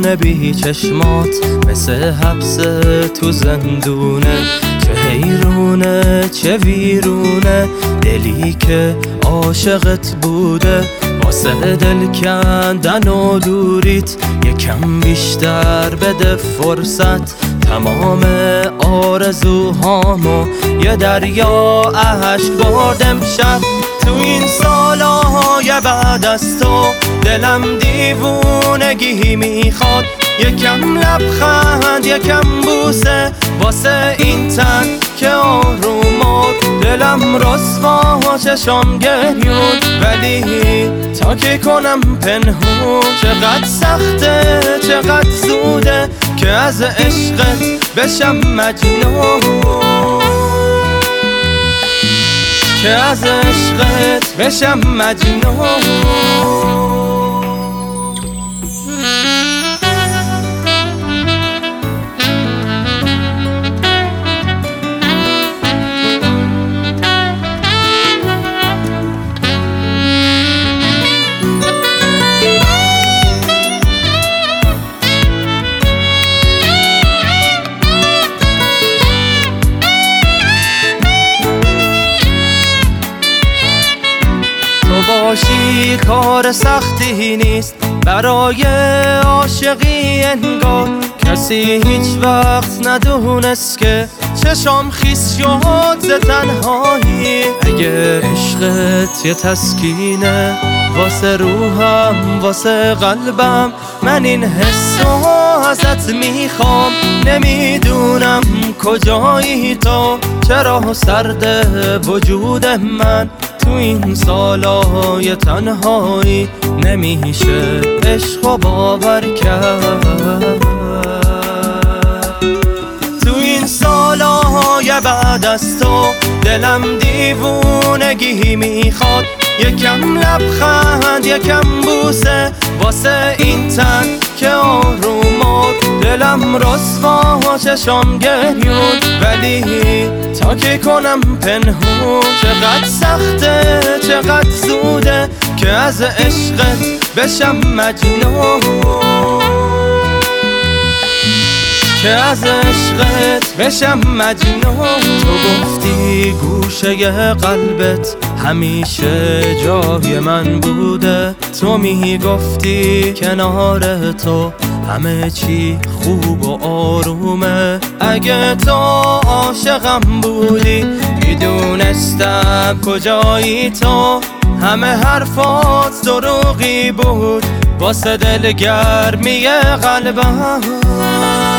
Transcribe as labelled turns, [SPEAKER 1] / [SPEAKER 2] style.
[SPEAKER 1] خونه بی چشمات مثل حبس تو زندونه، چه حیرونه چه ویرونه دلی که عاشقت بوده. واسه دل کندن و دوریت یکم بیشتر بده فرصت، تمام آرزوهامو یه دریا اشک برد امشب. تو این سالهای بعد از تو دلم دیوونگی میخواد، یکم لبخند یکم بوسه واسه این تن که آرومات. دلم رسوا چشام گریون ولی تا که کنم پنهون، چقدر سخته چقدر زوده که از عشقت بشم مجنون، که از عشقت بشم مجنون. باشی کار سختی نیست برای عاشقی، انگار کسی هیچ وقت ندونست که چشام خیس شد ز تنهایی. اگه عشقت یه تسکینه واسه روحم واسه قلبم، من این حسو ازت میخوام. نمیدونم کجایی تو، چرا سرد وجود من تو این سالهای تنهایی. نمیشه عشقو باور کرد، تو این سالهای بعد از تو دلم دیوونگی میخواد، یکم لبخند یکم بوسه واسه این تن که آرومات. دلم رسوا چشام گریون ولی تا که کنم پنهون، چقدر سخته چقدر زوده که از عشقت بشم مجنون، که از عشقت بشم مجنون. تو گفتی گوشه قلبت همیشه جای من بوده، تو میگفتی کنار تو همه چی خوب و آرومه. اگه تو عاشقم بودی میدونستم کجایی تو، همه حرفات دروغی بود واسه دلگرمی قلبم.